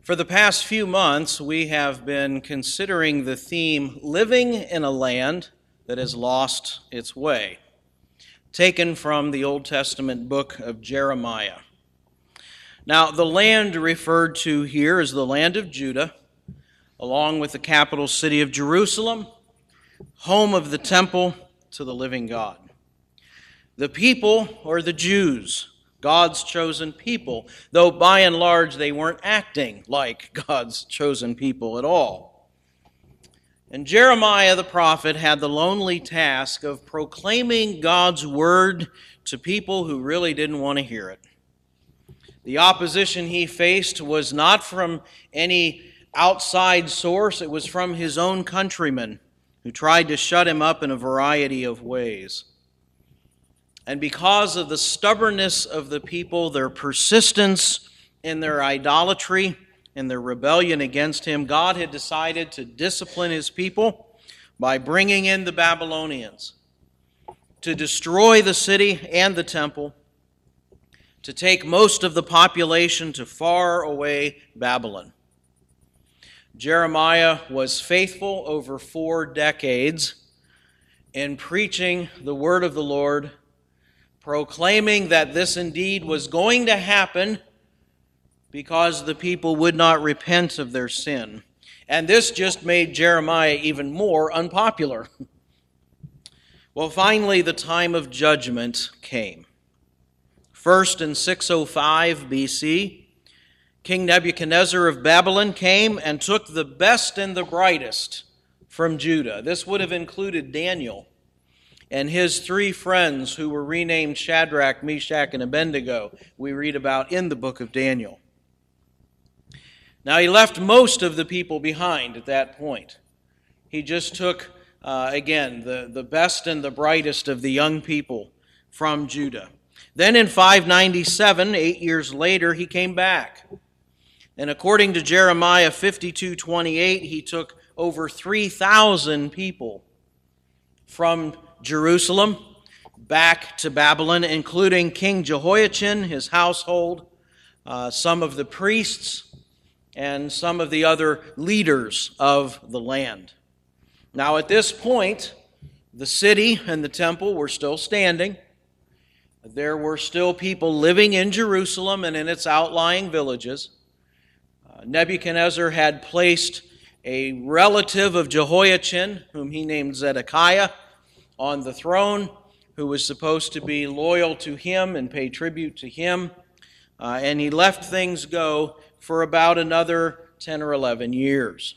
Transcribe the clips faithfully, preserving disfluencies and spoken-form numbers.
For the past few months, we have been considering the theme, Living in a Land That Has Lost Its Way, taken from the Old Testament book of Jeremiah. Now, the land referred to here is the land of Judah, along with the capital city of Jerusalem, home of the temple to the living God. The people, or the Jews, God's chosen people, though by and large they weren't acting like God's chosen people at all. And Jeremiah the prophet had the lonely task of proclaiming God's word to people who really didn't want to hear it. The opposition he faced was not from any outside source, it was from his own countrymen who tried to shut him up in a variety of ways. And because of the stubbornness of the people, their persistence in their idolatry and their rebellion against him, God had decided to discipline his people by bringing in the Babylonians to destroy the city and the temple, to take most of the population to far away Babylon. Jeremiah was faithful over four decades in preaching the word of the Lord, proclaiming that this indeed was going to happen because the people would not repent of their sin. And this just made Jeremiah even more unpopular. Well, finally, the time of judgment came. First, in six oh five B C, King Nebuchadnezzar of Babylon came and took the best and the brightest from Judah. This would have included Daniel and his three friends who were renamed Shadrach, Meshach, and Abednego, we read about in the book of Daniel. Now, he left most of the people behind at that point. He just took, uh, again, the, the best and the brightest of the young people from Judah. Then in five ninety-seven, eight years later, he came back. And according to Jeremiah fifty-two twenty-eight, he took over three thousand people from Jerusalem back to Babylon, including King Jehoiachin, his household, uh, some of the priests, and some of the other leaders of the land. Now, at this point, the city and the temple were still standing. There were still people living in Jerusalem and in its outlying villages. Uh, Nebuchadnezzar had placed a relative of Jehoiachin, whom he named Zedekiah, on the throne, who was supposed to be loyal to him and pay tribute to him. Uh, and he left things go for about another ten or eleven years.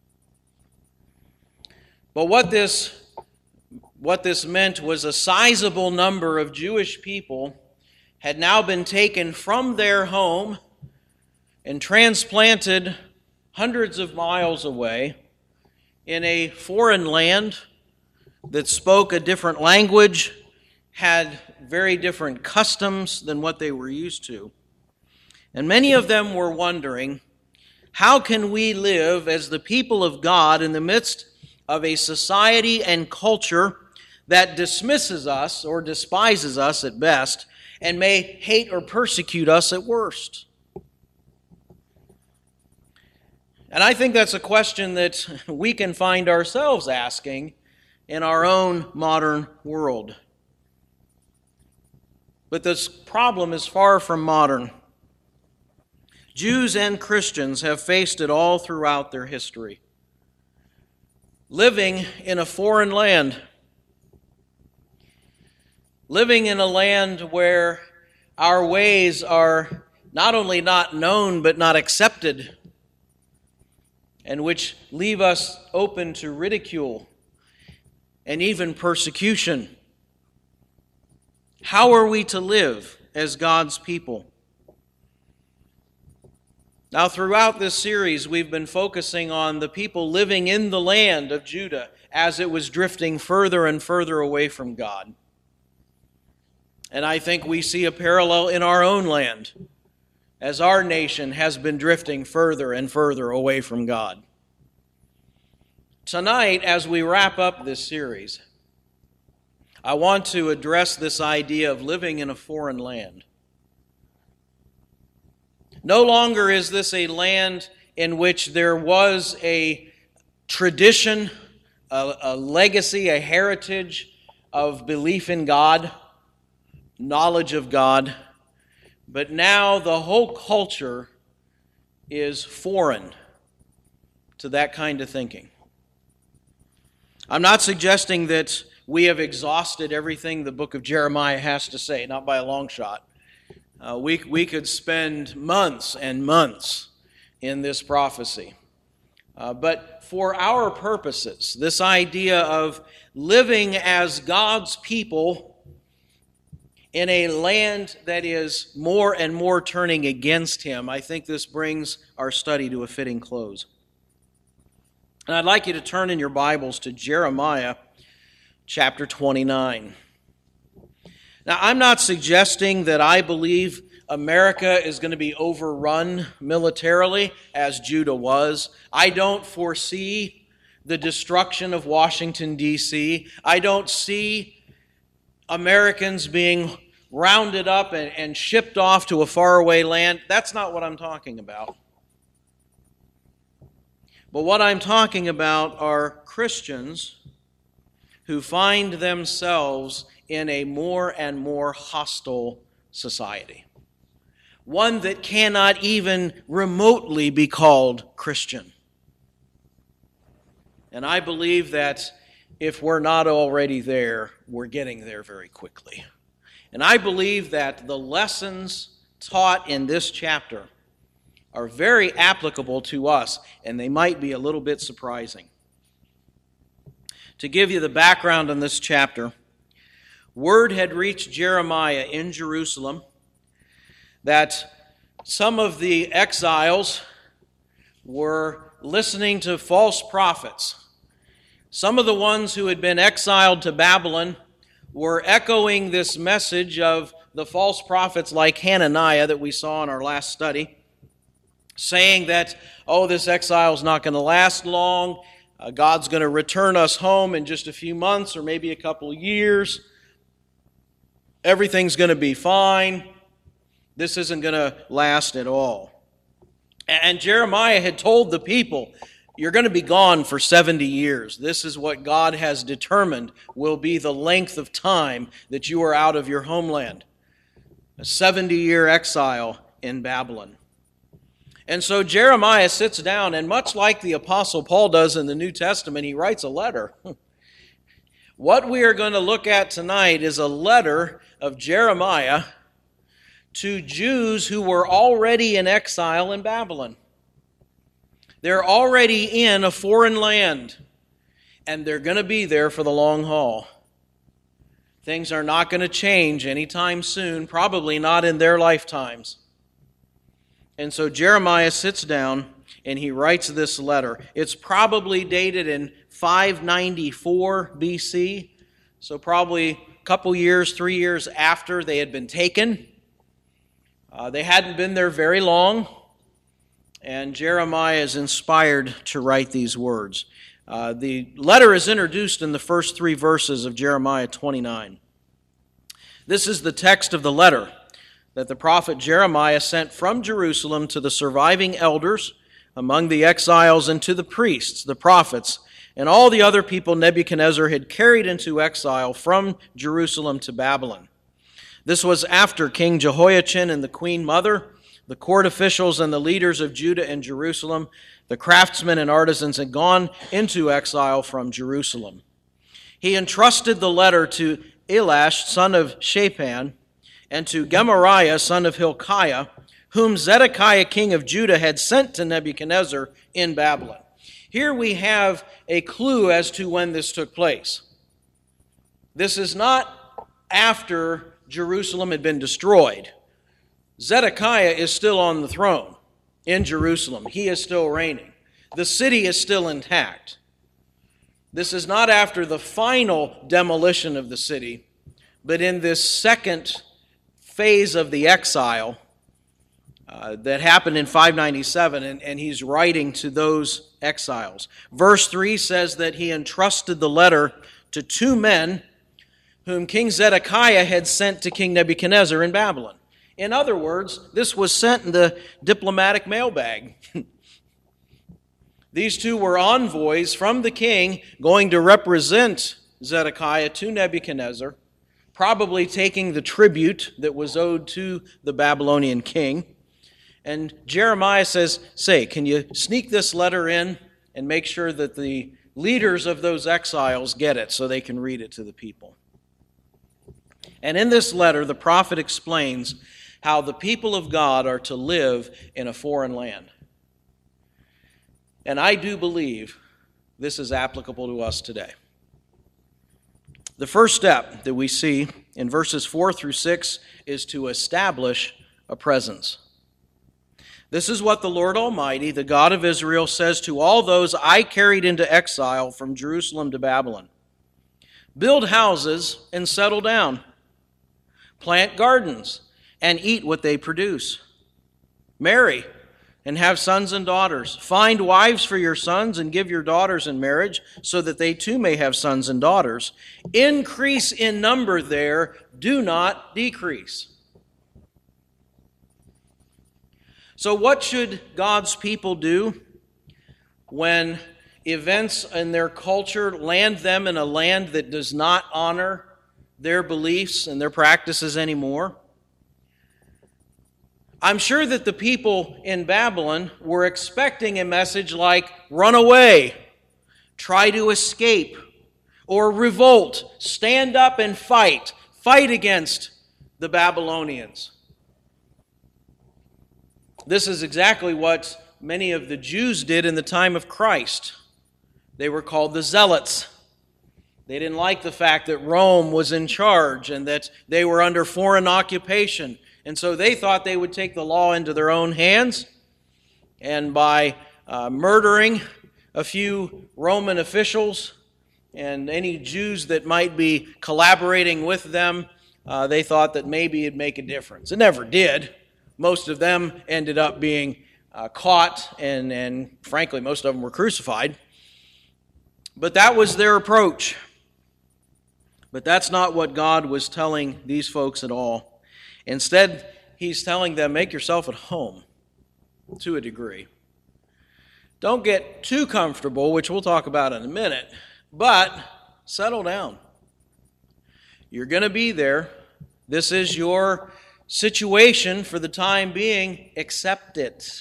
But what this, what this meant was a sizable number of Jewish people had now been taken from their home and transplanted hundreds of miles away in a foreign land that spoke a different language, had very different customs than what they were used to. And many of them were wondering, how can we live as the people of God in the midst of a society and culture that dismisses us or despises us at best and may hate or persecute us at worst? And I think that's a question that we can find ourselves asking in our own modern world. But this problem is far from modern. Jews and Christians have faced it all throughout their history. Living in a foreign land. Living in a land where our ways are not only not known but not accepted, and which leave us open to ridicule and even persecution. How are we to live as God's people? Now, throughout this series, we've been focusing on the people living in the land of Judah as it was drifting further and further away from God. And I think we see a parallel in our own land as our nation has been drifting further and further away from God. Tonight, as we wrap up this series, I want to address this idea of living in a foreign land. No longer is this a land in which there was a tradition, a, a legacy, a heritage of belief in God, knowledge of God, but now the whole culture is foreign to that kind of thinking. I'm not suggesting that we have exhausted everything the book of Jeremiah has to say, not by a long shot. Uh, we, we could spend months and months in this prophecy. Uh, but for our purposes, this idea of living as God's people in a land that is more and more turning against Him, I think this brings our study to a fitting close. And I'd like you to turn in your Bibles to Jeremiah chapter twenty-nine. Now, I'm not suggesting that I believe America is going to be overrun militarily as Judah was. I don't foresee the destruction of Washington, D C I don't see Americans being rounded up and, and shipped off to a faraway land. That's not what I'm talking about. But what I'm talking about are Christians who find themselves in a more and more hostile society. One that cannot even remotely be called Christian. And I believe that if we're not already there, we're getting there very quickly. And I believe that the lessons taught in this chapter are very applicable to us, and they might be a little bit surprising. To give you the background on this chapter, word had reached Jeremiah in Jerusalem that some of the exiles were listening to false prophets. Some of the ones who had been exiled to Babylon were echoing this message of the false prophets like Hananiah that we saw in our last study, saying that, oh, this exile is not going to last long. Uh, God's going to return us home in just a few months or maybe a couple of years. Everything's going to be fine. This isn't going to last at all. And Jeremiah had told the people, you're going to be gone for seventy years. This is what God has determined will be the length of time that you are out of your homeland. A seventy-year exile in Babylon. And so Jeremiah sits down, and much like the Apostle Paul does in the New Testament, he writes a letter. What we are going to look at tonight is a letter of Jeremiah to Jews who were already in exile in Babylon. They're already in a foreign land, and they're going to be there for the long haul. Things are not going to change anytime soon, probably not in their lifetimes. And so Jeremiah sits down and he writes this letter. It's probably dated in five ninety-four B C, so probably a couple years, three years after they had been taken. Uh, they hadn't been there very long, and Jeremiah is inspired to write these words. Uh, the letter is introduced in the first three verses of Jeremiah twenty-nine. This is the text of the letter that the prophet Jeremiah sent from Jerusalem to the surviving elders among the exiles and to the priests, the prophets, and all the other people Nebuchadnezzar had carried into exile from Jerusalem to Babylon. This was after King Jehoiachin and the queen mother, the court officials and the leaders of Judah and Jerusalem, the craftsmen and artisans had gone into exile from Jerusalem. He entrusted the letter to Elash, son of Shaphan, and to Gemariah, son of Hilkiah, whom Zedekiah, king of Judah, had sent to Nebuchadnezzar in Babylon. Here we have a clue as to when this took place. This is not after Jerusalem had been destroyed. Zedekiah is still on the throne in Jerusalem. He is still reigning. The city is still intact. This is not after the final demolition of the city, but in this second phase of the exile uh, that happened in five ninety-seven, and, and he's writing to those exiles. Verse three says that he entrusted the letter to two men whom King Zedekiah had sent to King Nebuchadnezzar in Babylon. In other words, this was sent in the diplomatic mailbag. These two were envoys from the king going to represent Zedekiah to Nebuchadnezzar, probably taking the tribute that was owed to the Babylonian king. And Jeremiah says, say, can you sneak this letter in and make sure that the leaders of those exiles get it so they can read it to the people? And in this letter, the prophet explains how the people of God are to live in a foreign land. And I do believe this is applicable to us today. The first step that we see in verses four through six is to establish a presence. This is what the Lord Almighty, the God of Israel, says to all those I carried into exile from Jerusalem to Babylon. Build houses and settle down. Plant gardens and eat what they produce. Marry and have sons and daughters. Find wives for your sons and give your daughters in marriage so that they too may have sons and daughters. Increase in number there, do not decrease. So what should God's people do when events in their culture land them in a land that does not honor their beliefs and their practices anymore? I'm sure that the people in Babylon were expecting a message like, run away, try to escape, or revolt, stand up and fight, fight against the Babylonians. This is exactly what many of the Jews did in the time of Christ. They were called the Zealots. They didn't like the fact that Rome was in charge and that they were under foreign occupation. And so they thought they would take the law into their own hands, and by uh, murdering a few Roman officials and any Jews that might be collaborating with them, uh, they thought that maybe it'd make a difference. It never did. Most of them ended up being uh, caught, and, and frankly, most of them were crucified. But that was their approach. But that's not what God was telling these folks at all. Instead, he's telling them, make yourself at home to a degree. Don't get too comfortable, which we'll talk about in a minute, but settle down. You're going to be there. This is your situation for the time being. Accept it.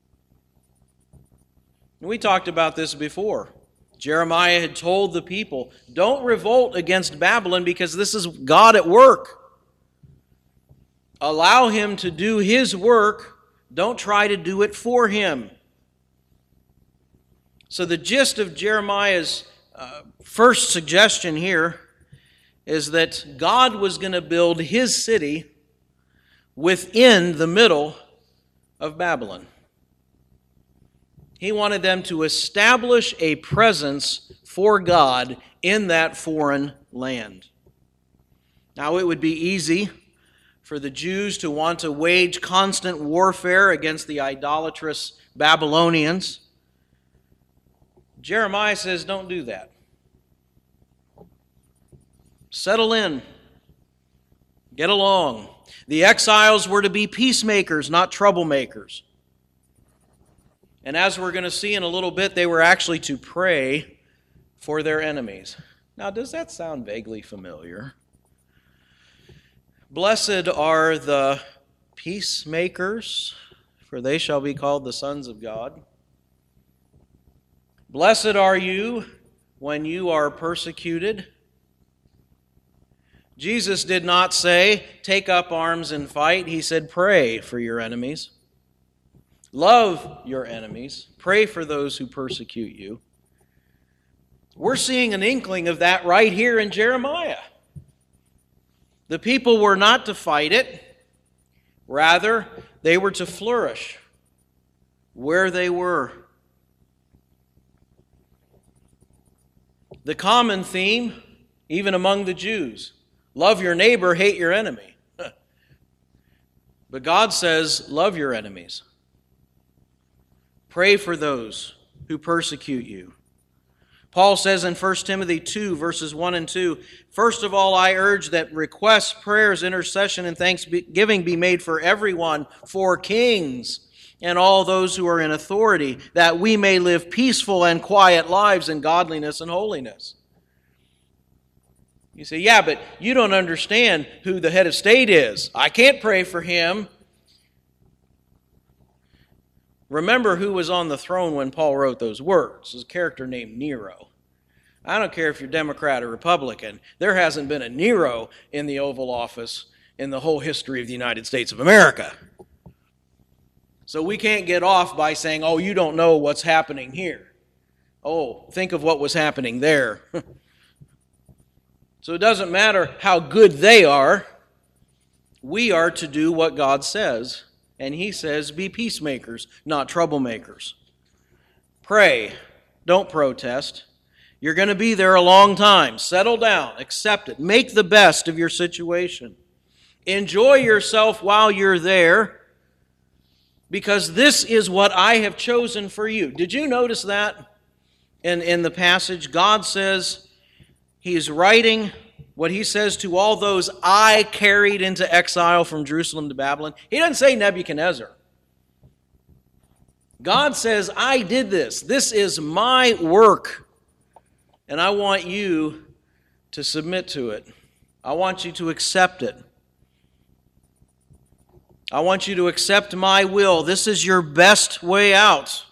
We talked about this before. Jeremiah had told the people, don't revolt against Babylon because this is God at work. Allow him to do his work. Don't try to do it for him. So the gist of Jeremiah's uh, first suggestion here is that God was going to build his city within the middle of Babylon. He wanted them to establish a presence for God in that foreign land. Now, it would be easy for the Jews to want to wage constant warfare against the idolatrous Babylonians. Jeremiah says, don't do that. Settle in. Get along. The exiles were to be peacemakers, not troublemakers. And as we're going to see in a little bit, they were actually to pray for their enemies. Now, does that sound vaguely familiar? Blessed are the peacemakers, for they shall be called the sons of God. Blessed are you when you are persecuted. Jesus did not say, take up arms and fight. He said, pray for your enemies. Love your enemies. Pray for those who persecute you. We're seeing an inkling of that right here in Jeremiah. The people were not to fight it. Rather, they were to flourish where they were. The common theme, even among the Jews, love your neighbor, hate your enemy. But God says, love your enemies. Pray for those who persecute you. Paul says in First Timothy two, verses one and two, "First of all, I urge that requests, prayers, intercession, and thanksgiving be made for everyone, for kings, and all those who are in authority, that we may live peaceful and quiet lives in godliness and holiness." You say, yeah, but you don't understand who the head of state is. I can't pray for him. Remember who was on the throne when Paul wrote those words. There's a character named Nero. I don't care if you're Democrat or Republican. There hasn't been a Nero in the Oval Office in the whole history of the United States of America. So we can't get off by saying, oh, you don't know what's happening here. Oh, think of what was happening there. So it doesn't matter how good they are. We are to do what God says. And He says, be peacemakers, not troublemakers. Pray. Don't protest. You're going to be there a long time. Settle down. Accept it. Make the best of your situation. Enjoy yourself while you're there, because this is what I have chosen for you. Did you notice that in, in the passage? God says He is writing what He says to all those I carried into exile from Jerusalem to Babylon. He doesn't say Nebuchadnezzar. God says, I did this. This is my work. And I want you to submit to it. I want you to accept it. I want you to accept my will. This is your best way out.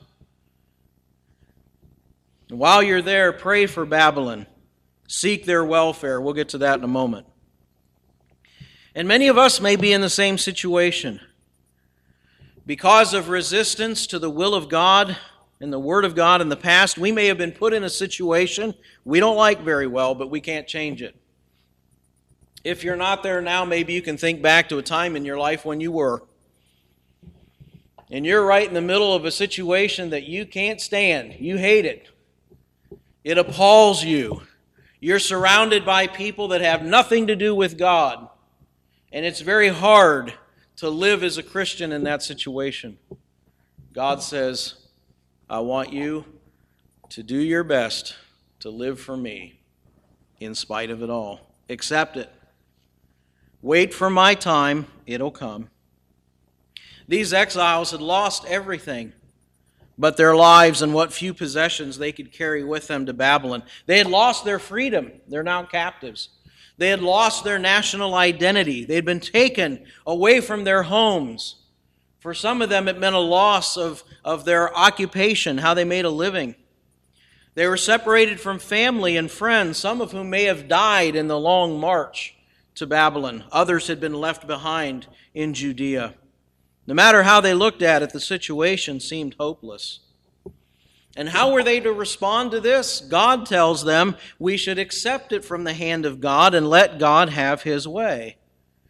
And while you're there, pray for Babylon. Seek their welfare. We'll get to that in a moment. And many of us may be in the same situation. Because of resistance to the will of God and the Word of God in the past, we may have been put in a situation we don't like very well, but we can't change it. If you're not there now, maybe you can think back to a time in your life when you were. And you're right in the middle of a situation that you can't stand. You hate it. It appalls you. You're surrounded by people that have nothing to do with God. And it's very hard to live as a Christian in that situation. God says, I want you to do your best to live for me in spite of it all. Accept it. Wait for my time, it'll come. These exiles had lost everything but their lives and what few possessions they could carry with them to Babylon. They had lost their freedom. They're now captives. They had lost their national identity. They had been taken away from their homes. For some of them, it meant a loss of, of their occupation, how they made a living. They were separated from family and friends, some of whom may have died in the long march to Babylon. Others had been left behind in Judea. No matter how they looked at it, the situation seemed hopeless. And how were they to respond to this? God tells them we should accept it from the hand of God and let God have His way.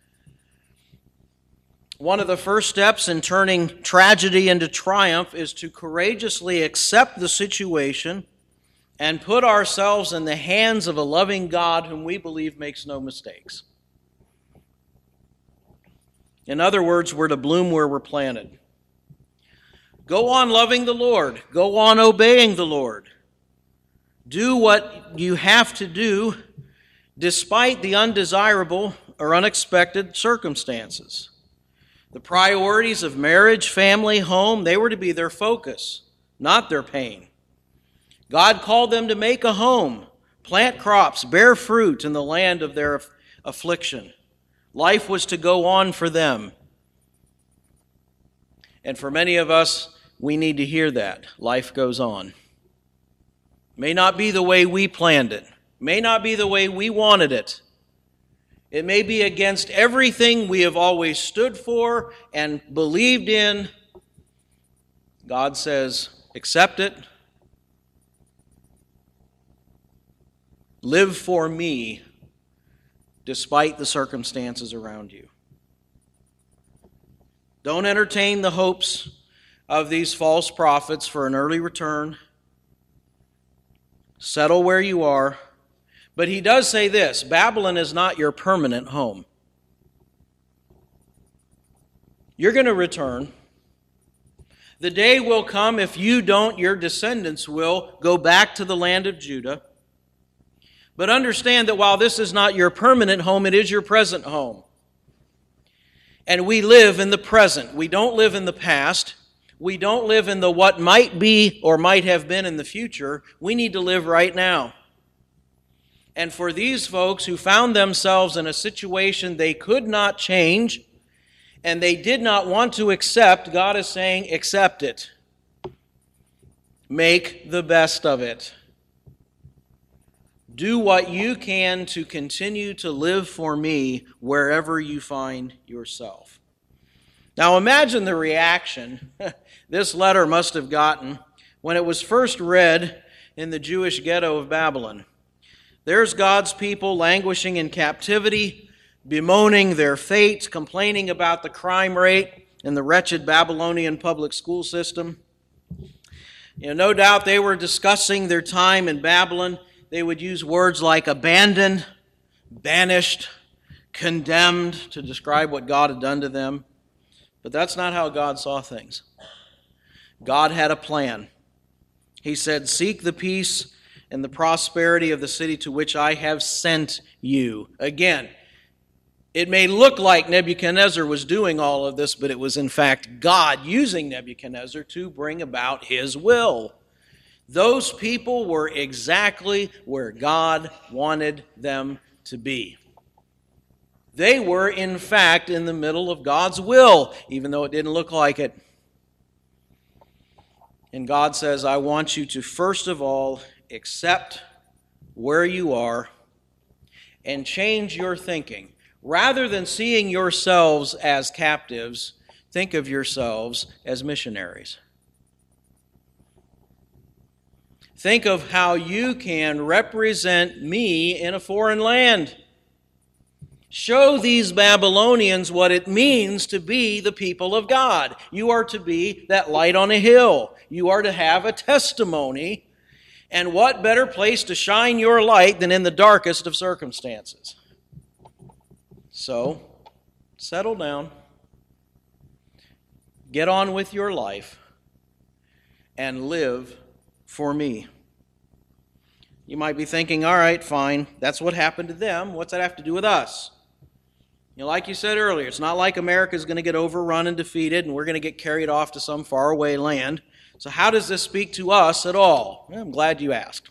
One of the first steps in turning tragedy into triumph is to courageously accept the situation and put ourselves in the hands of a loving God whom we believe makes no mistakes. In other words, we're to bloom where we're planted. Go on loving the Lord. Go on obeying the Lord. Do what you have to do despite the undesirable or unexpected circumstances. The priorities of marriage, family, home, they were to be their focus, not their pain. God called them to make a home, plant crops, bear fruit in the land of their affliction. Life was to go on for them. And for many of us, we need to hear that. Life goes on. May not be the way we planned it. May not be the way we wanted it. It may be against everything we have always stood for and believed in. God says, accept it. Live for me despite the circumstances around you. Don't entertain the hopes of these false prophets for an early return. Settle where you are. But he does say this, Babylon is not your permanent home. You're going to return. The day will come, if you don't, your descendants will go back to the land of Judah. But understand that while this is not your permanent home, it is your present home. And we live in the present. We don't live in the past. We don't live in the what might be or might have been in the future. We need to live right now. And for these folks who found themselves in a situation they could not change and they did not want to accept, God is saying, accept it. Make the best of it. Do what you can to continue to live for me wherever you find yourself. Now imagine the reaction this letter must have gotten when it was first read in the Jewish ghetto of Babylon. There's God's people languishing in captivity, bemoaning their fate, complaining about the crime rate in the wretched Babylonian public school system. You know, no doubt they were discussing their time in Babylon. They would use words like abandoned, banished, condemned to describe what God had done to them. But that's not how God saw things. God had a plan. He said, seek the peace and the prosperity of the city to which I have sent you. Again, it may look like Nebuchadnezzar was doing all of this, but it was in fact God using Nebuchadnezzar to bring about his will. Those people were exactly where God wanted them to be. They were, in fact, in the middle of God's will, even though it didn't look like it. And God says, I want you to first of all accept where you are and change your thinking. Rather than seeing yourselves as captives, think of yourselves as missionaries. Think of how you can represent me in a foreign land. Show these Babylonians what it means to be the people of God. You are to be that light on a hill. You are to have a testimony. And what better place to shine your light than in the darkest of circumstances? So, settle down. Get on with your life and live for me. You might be thinking, all right, fine, that's what happened to them. What's that have to do with us? You know, like you said earlier, it's not like America's going to get overrun and defeated and we're going to get carried off to some faraway land. So how does this speak to us at all? Well, I'm glad you asked.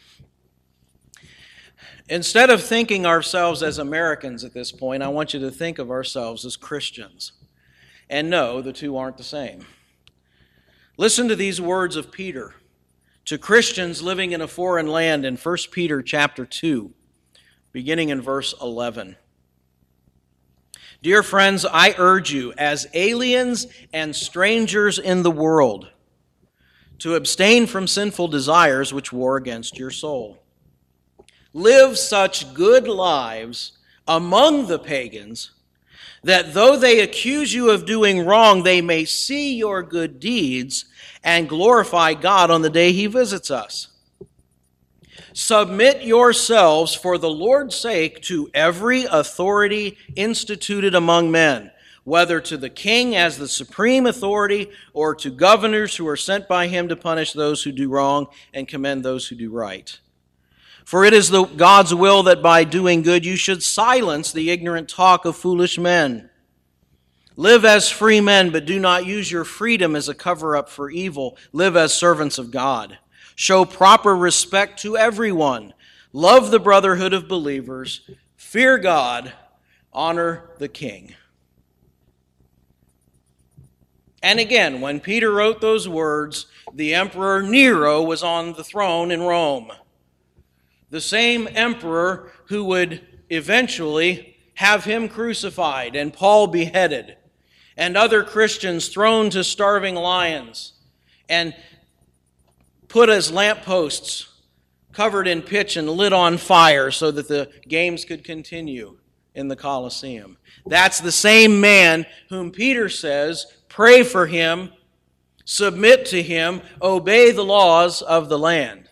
Instead of thinking ourselves as Americans at this point, I want you to think of ourselves as Christians. And no, the two aren't the same. Listen to these words of Peter to Christians living in a foreign land in First Peter chapter two, beginning in verse eleven. Dear friends, I urge you, as aliens and strangers in the world, to abstain from sinful desires which war against your soul. Live such good lives among the pagans that though they accuse you of doing wrong, they may see your good deeds and glorify God on the day he visits us. Submit yourselves for the Lord's sake to every authority instituted among men, whether to the king as the supreme authority or to governors who are sent by him to punish those who do wrong and commend those who do right. For it is the God's will that by doing good you should silence the ignorant talk of foolish men. Live as free men, but do not use your freedom as a cover-up for evil. Live as servants of God. Show proper respect to everyone. Love the brotherhood of believers. Fear God. Honor the king. And again, when Peter wrote those words, the Emperor Nero was on the throne in Rome. The same emperor who would eventually have him crucified and Paul beheaded and other Christians thrown to starving lions and put as lampposts covered in pitch and lit on fire so that the games could continue in the Colosseum. That's the same man whom Peter says, pray for him, submit to him, obey the laws of the land.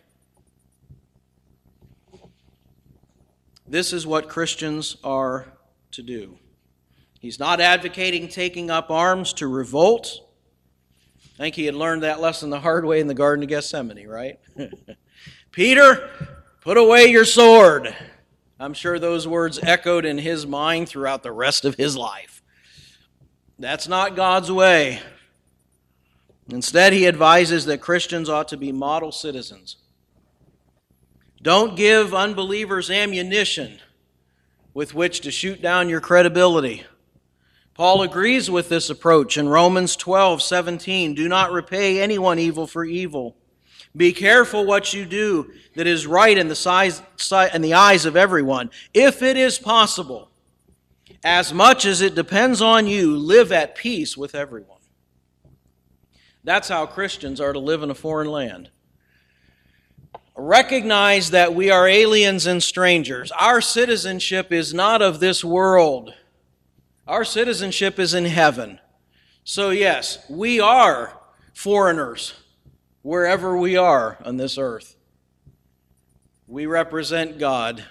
This is what Christians are to do. He's not advocating taking up arms to revolt. I think he had learned that lesson the hard way in the Garden of Gethsemane, right? Peter, put away your sword. I'm sure those words echoed in his mind throughout the rest of his life. That's not God's way. Instead, he advises that Christians ought to be model citizens. Don't give unbelievers ammunition with which to shoot down your credibility. Paul agrees with this approach in Romans twelve seventeen. Do not repay anyone evil for evil. Be careful what you do that is right in the, size, in the eyes of everyone. If it is possible, as much as it depends on you, live at peace with everyone. That's how Christians are to live in a foreign land. Recognize that we are aliens and strangers. Our citizenship is not of this world. Our citizenship is in heaven. So yes, we are foreigners wherever we are on this earth. We represent God.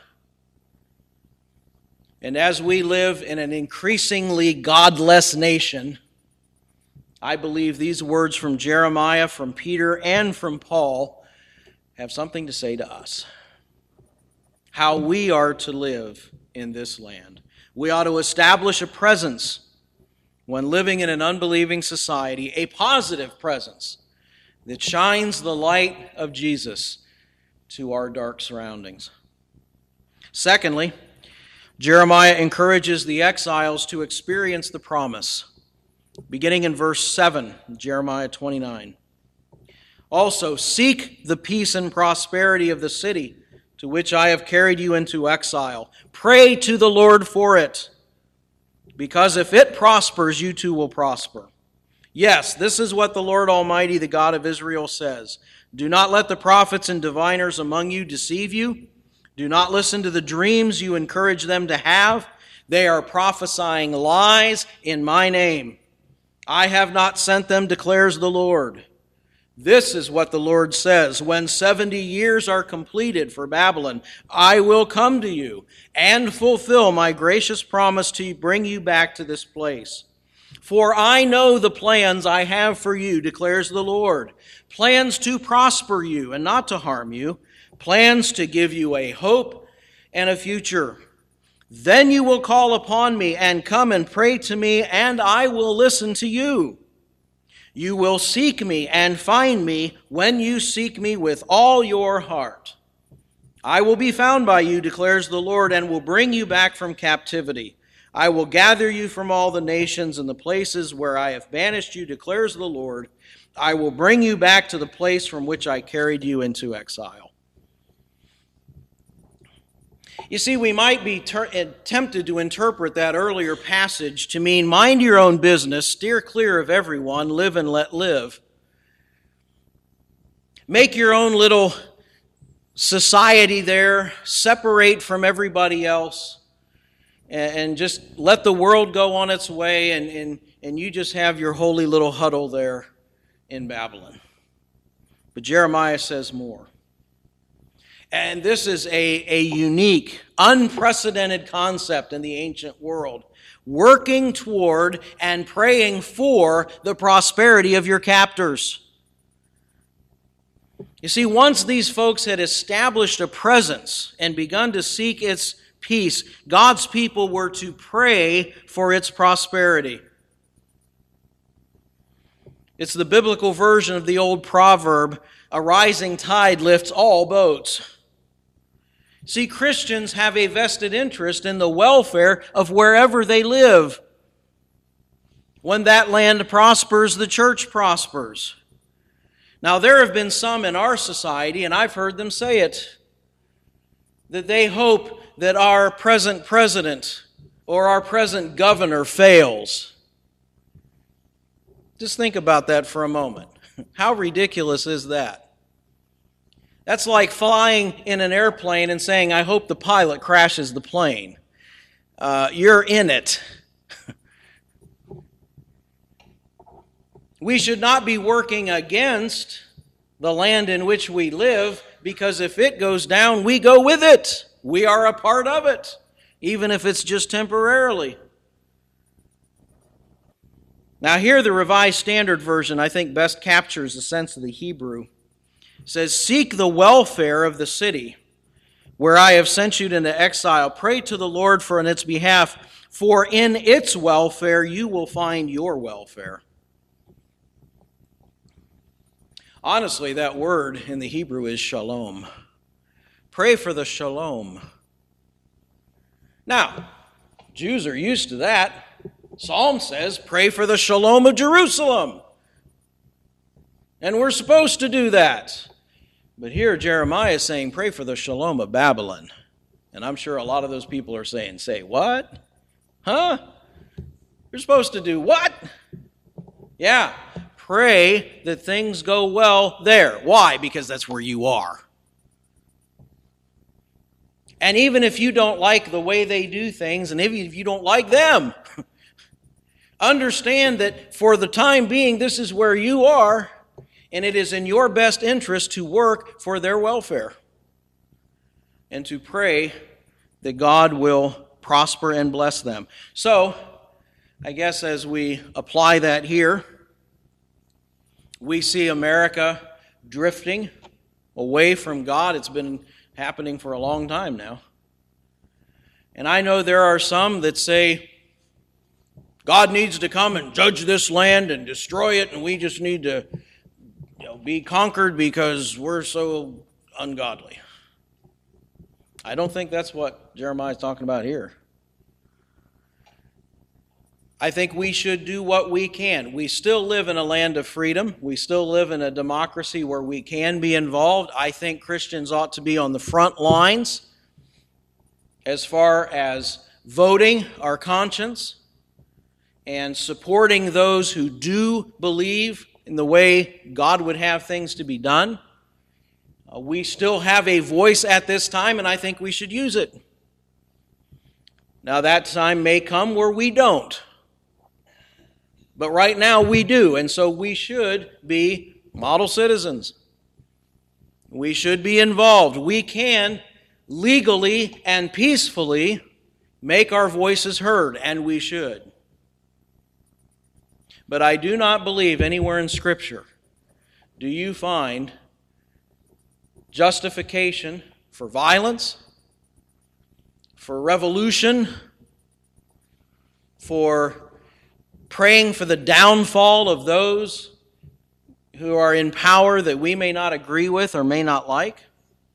And as we live in an increasingly godless nation, I believe these words from Jeremiah, from Peter, and from Paul have something to say to us. How we are to live in this land. We ought to establish a presence when living in an unbelieving society, a positive presence that shines the light of Jesus to our dark surroundings. Secondly, Jeremiah encourages the exiles to experience the promise. Beginning in verse seven, Jeremiah twenty-nine. Also, seek the peace and prosperity of the city to which I have carried you into exile. Pray to the Lord for it, because if it prospers, you too will prosper. Yes, this is what the Lord Almighty, the God of Israel, says. Do not let the prophets and diviners among you deceive you. Do not listen to the dreams you encourage them to have. They are prophesying lies in my name. I have not sent them, declares the Lord. This is what the Lord says. When seventy years are completed for Babylon, I will come to you and fulfill my gracious promise to bring you back to this place. For I know the plans I have for you, declares the Lord. Plans to prosper you and not to harm you. Plans to give you a hope and a future. Then you will call upon me and come and pray to me, and I will listen to you. You will seek me and find me when you seek me with all your heart. I will be found by you, declares the Lord, and will bring you back from captivity. I will gather you from all the nations and the places where I have banished you, declares the Lord. I will bring you back to the place from which I carried you into exile. You see, we might be ter- tempted to interpret that earlier passage to mean mind your own business, steer clear of everyone, live and let live. Make your own little society there, separate from everybody else, and, and just let the world go on its way, and, and, and you just have your holy little huddle there in Babylon. But Jeremiah says more. And this is a, a unique, unprecedented concept in the ancient world. Working toward and praying for the prosperity of your captors. You see, once these folks had established a presence and begun to seek its peace, God's people were to pray for its prosperity. It's the biblical version of the old proverb, a rising tide lifts all boats. See, Christians have a vested interest in the welfare of wherever they live. When that land prospers, the church prospers. Now, there have been some in our society, and I've heard them say it, that they hope that our present president or our present governor fails. Just think about that for a moment. How ridiculous is that? That's like flying in an airplane and saying, I hope the pilot crashes the plane. Uh, you're in it. We should not be working against the land in which we live, because if it goes down, we go with it. We are a part of it, even if it's just temporarily. Now here the Revised Standard Version, I think, best captures the sense of the Hebrew. It says, "Seek the welfare of the city where I have sent you into exile. Pray to the Lord for in its behalf, for in its welfare you will find your welfare." Honestly, that word in the Hebrew is shalom. Pray for the shalom. Now, Jews are used to that. Psalm says, pray for the shalom of Jerusalem. And we're supposed to do that. But here Jeremiah is saying, pray for the shalom of Babylon. And I'm sure a lot of those people are saying, say, what? Huh? You're supposed to do what? Yeah, pray that things go well there. Why? Because that's where you are. And even if you don't like the way they do things, and even if you don't like them, understand that for the time being, this is where you are, and it is in your best interest to work for their welfare and to pray that God will prosper and bless them. So, I guess as we apply that here, we see America drifting away from God. It's been happening for a long time now. And I know there are some that say, God needs to come and judge this land and destroy it, and we just need to, you know, be conquered because we're so ungodly. I don't think that's what Jeremiah is talking about here. I think we should do what we can. We still live in a land of freedom. We still live in a democracy where we can be involved. I think Christians ought to be on the front lines as far as voting our conscience and supporting those who do believe in the way God would have things to be done. Uh, we still have a voice at this time, and I think we should use it. Now, that time may come where we don't. But right now we do, and so we should be model citizens. We should be involved. We can legally and peacefully make our voices heard, and we should. But I do not believe anywhere in Scripture do you find justification for violence, for revolution, for praying for the downfall of those who are in power that we may not agree with or may not like.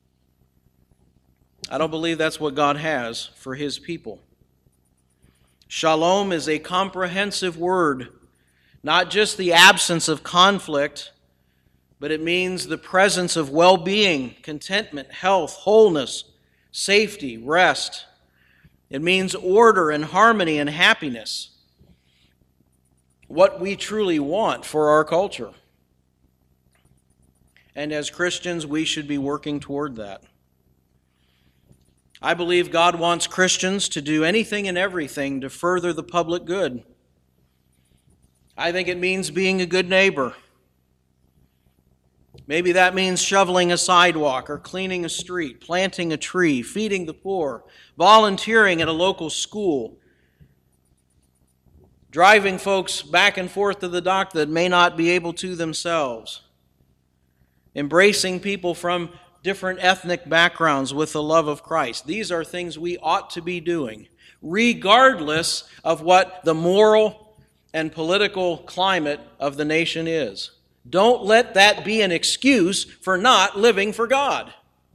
I don't believe that's what God has for His people. Shalom is a comprehensive word, not just the absence of conflict, but it means the presence of well-being, contentment, health, wholeness, safety, rest. It means order and harmony and happiness. What we truly want for our culture. And as Christians, we should be working toward that. I believe God wants Christians to do anything and everything to further the public good. I think it means being a good neighbor. Maybe that means shoveling a sidewalk or cleaning a street, planting a tree, feeding the poor, volunteering at a local school, driving folks back and forth to the doctor that may not be able to themselves, embracing people from different ethnic backgrounds with the love of Christ. These are things we ought to be doing, regardless of what the moral and political climate of the nation is. Don't let that be an excuse for not living for God.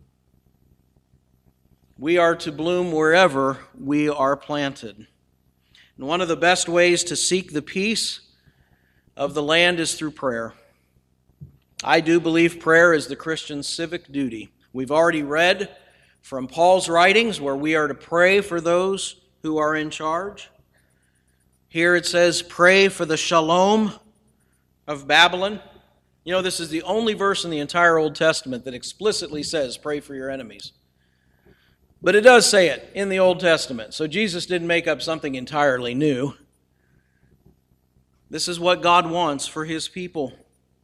We are to bloom wherever we are planted. And one of the best ways to seek the peace of the land is through prayer. I do believe prayer is the Christian's civic duty. We've already read from Paul's writings where we are to pray for those who are in charge. Here it says, pray for the shalom of Babylon. You know, this is the only verse in the entire Old Testament that explicitly says, pray for your enemies. But it does say it in the Old Testament. So Jesus didn't make up something entirely new. This is what God wants for His people.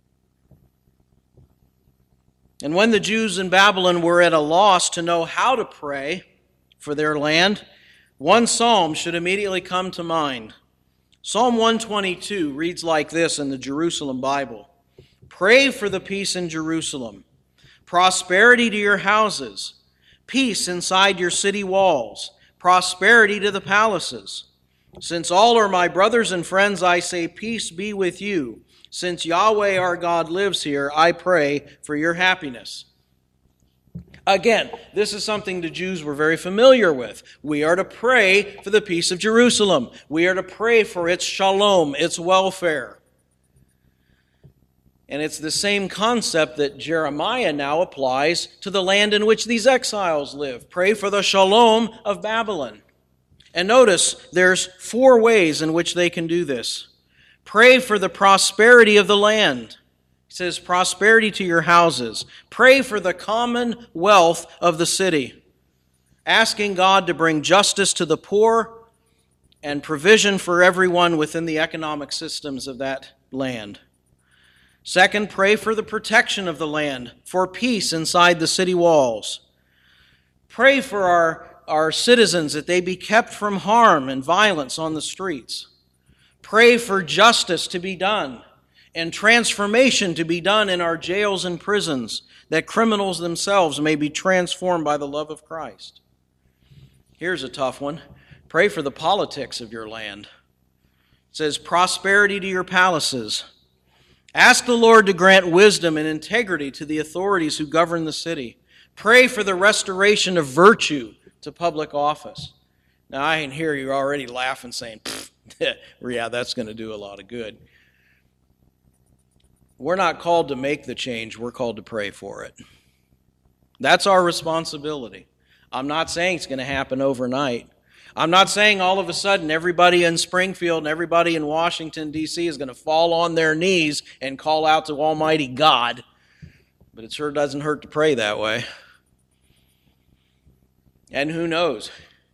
And when the Jews in Babylon were at a loss to know how to pray for their land, one psalm should immediately come to mind. Psalm one twenty-two reads like this in the Jerusalem Bible. Pray for the peace in Jerusalem, prosperity to your houses, peace inside your city walls, prosperity to the palaces. Since all are my brothers and friends, I say peace be with you. Since Yahweh our God lives here, I pray for your happiness. Again, this is something the Jews were very familiar with. We are to pray for the peace of Jerusalem. We are to pray for its shalom, its welfare. And it's the same concept that Jeremiah now applies to the land in which these exiles live. Pray for the shalom of Babylon. And notice there's four ways in which they can do this. Pray for the prosperity of the land. He says, prosperity to your houses. Pray for the common wealth of the city. Asking God to bring justice to the poor and provision for everyone within the economic systems of that land. Second, pray for the protection of the land, for peace inside the city walls. Pray for our, our citizens that they be kept from harm and violence on the streets. Pray for justice to be done and transformation to be done in our jails and prisons, that criminals themselves may be transformed by the love of Christ. Here's a tough one. Pray for the politics of your land. It says, prosperity to your palaces. Ask the Lord to grant wisdom and integrity to the authorities who govern the city. Pray for the restoration of virtue to public office. Now, I can hear you already laughing, saying, yeah, that's going to do a lot of good. We're not called to make the change. We're called to pray for it. That's our responsibility. I'm not saying it's going to happen overnight. I'm not saying all of a sudden everybody in Springfield and everybody in Washington, D C is going to fall on their knees and call out to Almighty God. But it sure doesn't hurt to pray that way. And who knows?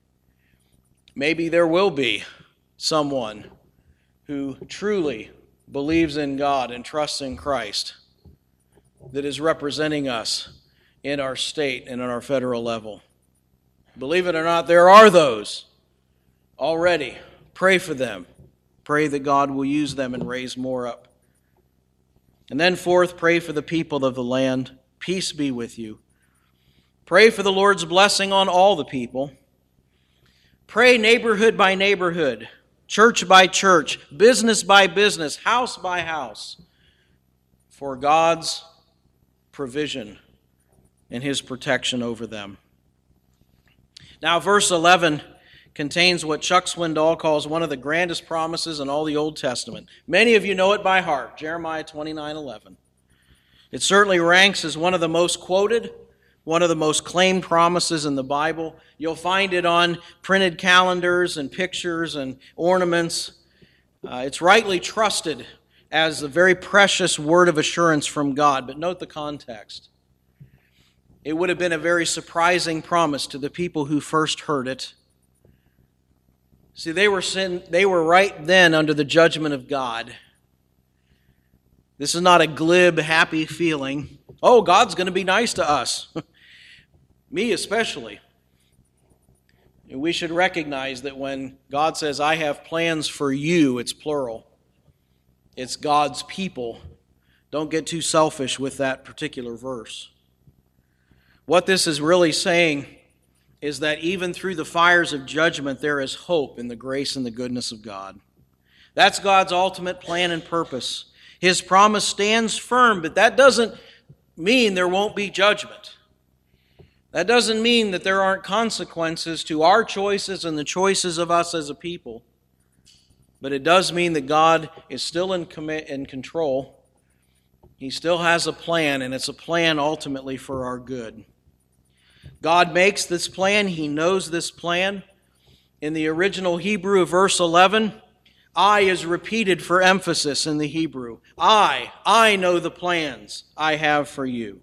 Maybe there will be someone who truly believes in God and trusts in Christ that is representing us in our state and on our federal level. Believe it or not, there are those already. Pray for them. Pray that God will use them and raise more up. And then fourth, pray for the people of the land. Peace be with you. Pray for the Lord's blessing on all the people. Pray neighborhood by neighborhood, church by church, business by business, house by house, for God's provision and His protection over them. Now, verse eleven contains what Chuck Swindoll calls one of the grandest promises in all the Old Testament. Many of you know it by heart, Jeremiah twenty-nine eleven. It certainly ranks as one of the most quoted, one of the most claimed promises in the Bible. You'll find it on printed calendars and pictures and ornaments. Uh, it's rightly trusted as a very precious word of assurance from God. But note the context. It would have been a very surprising promise to the people who first heard it. See, they were sin, they were right then under the judgment of God. This is not a glib, happy feeling. Oh, God's going to be nice to us. Me especially. And we should recognize that when God says, I have plans for you, it's plural. It's God's people. Don't get too selfish with that particular verse. What this is really saying is that even through the fires of judgment, there is hope in the grace and the goodness of God. That's God's ultimate plan and purpose. His promise stands firm, but that doesn't mean there won't be judgment. That doesn't mean that there aren't consequences to our choices and the choices of us as a people. But it does mean that God is still in, com- in control. He still has a plan, and it's a plan ultimately for our good. God makes this plan. He knows this plan. In the original Hebrew of verse eleven, I is repeated for emphasis in the Hebrew. I, I know the plans I have for you.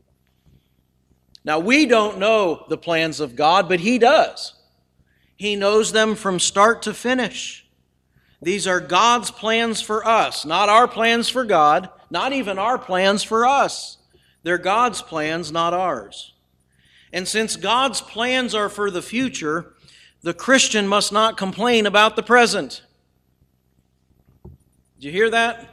Now, we don't know the plans of God, but He does. He knows them from start to finish. These are God's plans for us, not our plans for God, not even our plans for us. They're God's plans, not ours. And since God's plans are for the future, the Christian must not complain about the present. Did you hear that?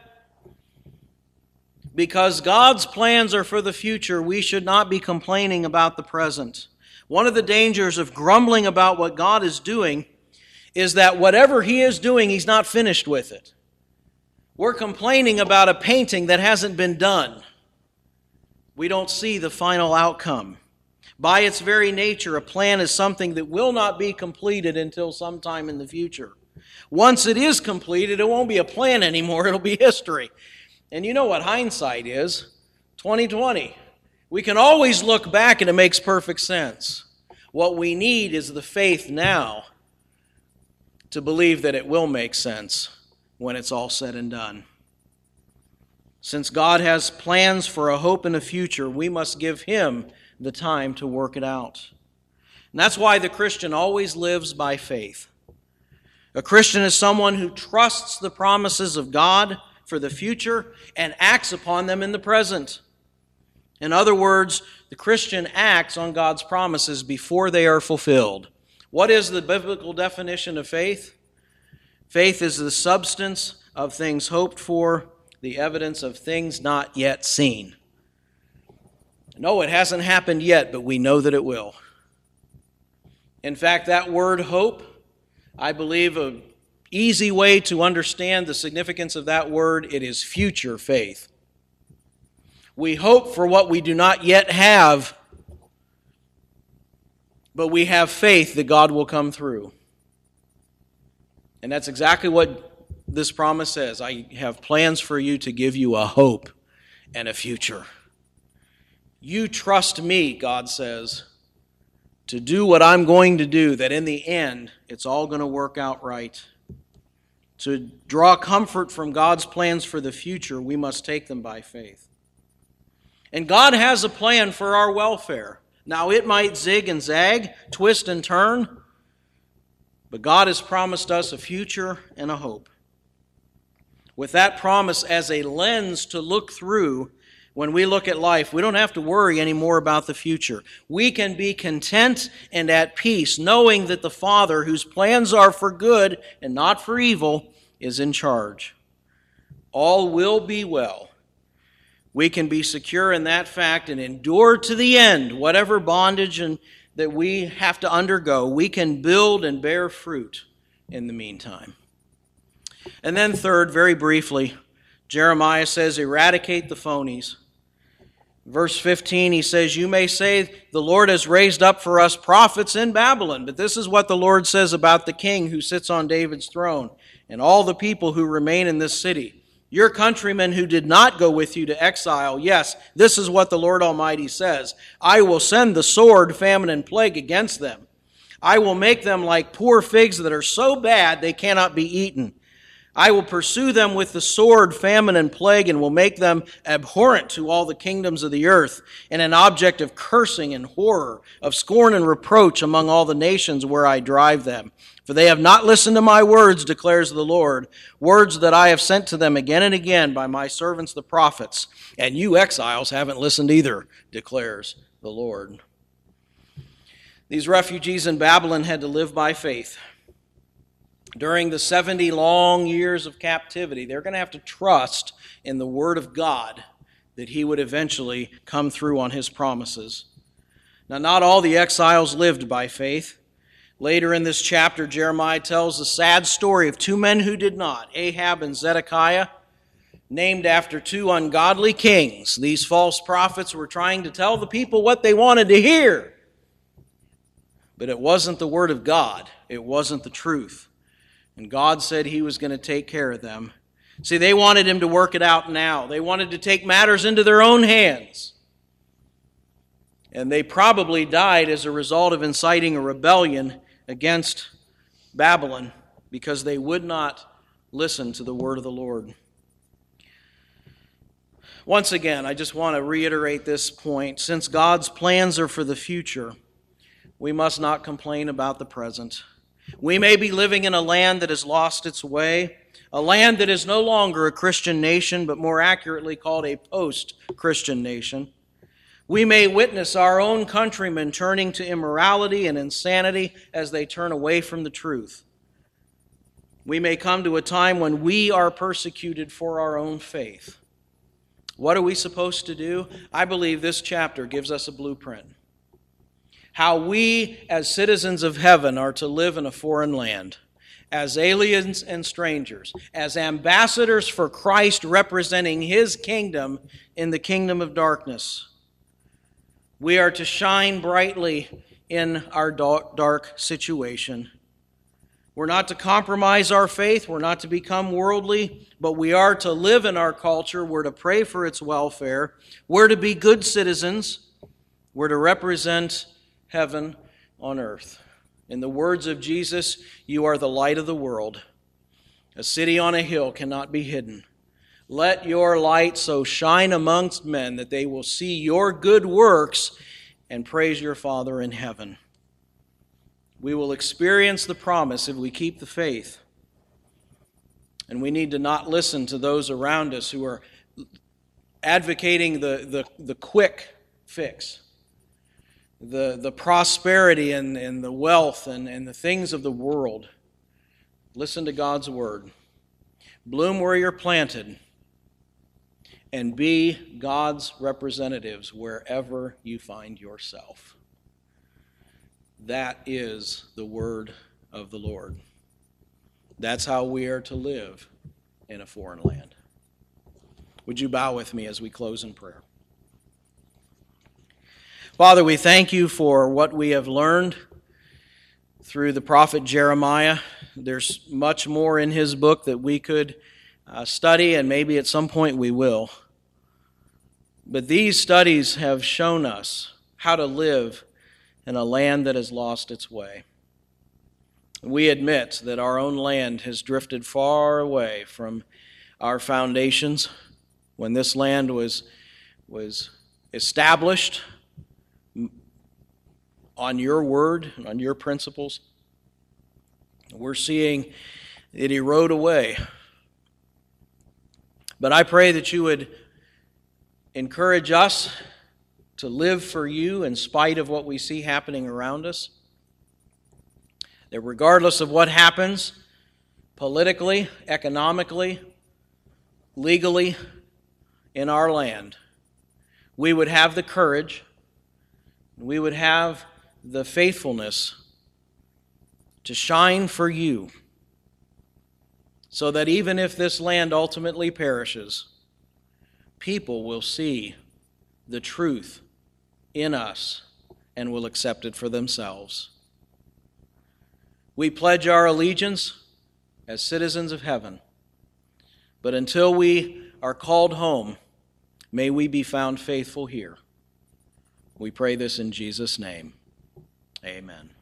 Because God's plans are for the future, we should not be complaining about the present. One of the dangers of grumbling about what God is doing is that whatever He is doing, He's not finished with it. We're complaining about a painting that hasn't been done. We don't see the final outcome. By its very nature, a plan is something that will not be completed until sometime in the future. Once it is completed, it won't be a plan anymore, it'll be history. And you know what hindsight is? twenty twenty. We can always look back and it makes perfect sense. What we need is the faith now to believe that it will make sense when it's all said and done. Since God has plans for a hope and a future, we must give Him the time to work it out. And that's why the Christian always lives by faith. A Christian is someone who trusts the promises of God for the future and acts upon them in the present. In other words, the Christian acts on God's promises before they are fulfilled. What is the biblical definition of faith? Faith is the substance of things hoped for, the evidence of things not yet seen. No, it hasn't happened yet, but we know that it will. In fact, that word hope, I believe an easy way to understand the significance of that word, it is future faith. We hope for what we do not yet have, but we have faith that God will come through. And that's exactly what this promise says. I have plans for you to give you a hope and a future. You trust me, God says, to do what I'm going to do, that in the end, it's all going to work out right. To draw comfort from God's plans for the future, we must take them by faith. And God has a plan for our welfare. Now, it might zig and zag, twist and turn, but God has promised us a future and a hope. With that promise as a lens to look through, when we look at life, we don't have to worry anymore about the future. We can be content and at peace, knowing that the Father, whose plans are for good and not for evil, is in charge. All will be well. We can be secure in that fact and endure to the end whatever bondage and that we have to undergo. We can build and bear fruit in the meantime. And then third, very briefly, Jeremiah says, eradicate the phonies. Verse fifteen, he says, you may say the Lord has raised up for us prophets in Babylon, but this is what the Lord says about the king who sits on David's throne and all the people who remain in this city. Your countrymen who did not go with you to exile, yes, this is what the Lord Almighty says. I will send the sword, famine, and plague against them. I will make them like poor figs that are so bad they cannot be eaten. I will pursue them with the sword, famine, and plague, and will make them abhorrent to all the kingdoms of the earth, and an object of cursing and horror, of scorn and reproach among all the nations where I drive them. For they have not listened to my words, declares the Lord, words that I have sent to them again and again by my servants the prophets. And you exiles haven't listened either, declares the Lord. These refugees in Babylon had to live by faith. During the seventy long years of captivity, they're going to have to trust in the Word of God that He would eventually come through on His promises. Now, not all the exiles lived by faith. Later in this chapter, Jeremiah tells the sad story of two men who did not, Ahab and Zedekiah, named after two ungodly kings. These false prophets were trying to tell the people what they wanted to hear. But it wasn't the Word of God. It wasn't the truth. And God said He was going to take care of them. See, they wanted Him to work it out now. They wanted to take matters into their own hands. And they probably died as a result of inciting a rebellion against Babylon because they would not listen to the word of the Lord. Once again, I just want to reiterate this point. Since God's plans are for the future, we must not complain about the present. We may be living in a land that has lost its way, a land that is no longer a Christian nation, but more accurately called a post-Christian nation. We may witness our own countrymen turning to immorality and insanity as they turn away from the truth. We may come to a time when we are persecuted for our own faith. What are we supposed to do? I believe this chapter gives us a blueprint. How we, as citizens of heaven, are to live in a foreign land, as aliens and strangers, as ambassadors for Christ representing His kingdom in the kingdom of darkness. We are to shine brightly in our dark situation. We're not to compromise our faith. We're not to become worldly, but we are to live in our culture. We're to pray for its welfare. We're to be good citizens. We're to represent heaven on earth. In the words of Jesus, you are the light of the world. A city on a hill cannot be hidden. Let your light so shine amongst men that they will see your good works and praise your Father in heaven. We will experience the promise if we keep the faith. And we need to not listen to those around us who are advocating the, the, the quick fix, the, the prosperity and, and the wealth and, and the things of the world. Listen to God's word. Bloom where you're planted and be God's representatives wherever you find yourself. That is the word of the Lord. That's how we are to live in a foreign land. Would you bow with me as we close in prayer? Father, we thank you for what we have learned through the prophet Jeremiah. There's much more in his book that we could uh, study, and maybe at some point we will. But these studies have shown us how to live in a land that has lost its way. We admit that our own land has drifted far away from our foundations. When this land was, was established on your word, on your principles, we're seeing it erode away. But I pray that you would encourage us to live for you in spite of what we see happening around us. That regardless of what happens politically, economically, legally in our land, we would have the courage, we would have the faithfulness to shine for you, so that even if this land ultimately perishes, people will see the truth in us and will accept it for themselves. We pledge our allegiance as citizens of heaven, but until we are called home, may we be found faithful here. We pray this in Jesus' name. Amen.